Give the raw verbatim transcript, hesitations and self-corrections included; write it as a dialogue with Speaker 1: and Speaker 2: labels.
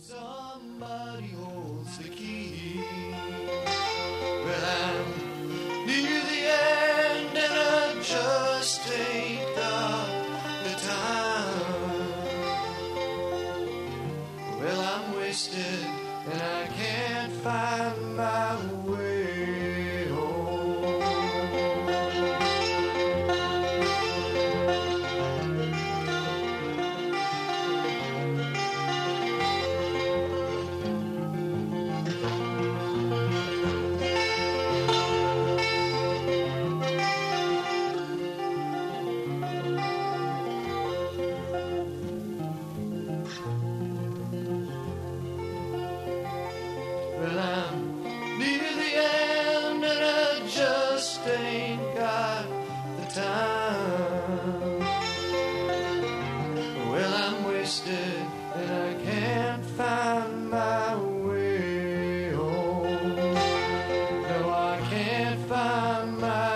Speaker 1: Somebody holds the key. Well, I'm near the end and I just ain't got the time. Well, I'm wasted and I can't find my way home. Well, I'm near the end and I just ain't got the time. Well, I'm wasted and I can't find my way home. No, I can't find my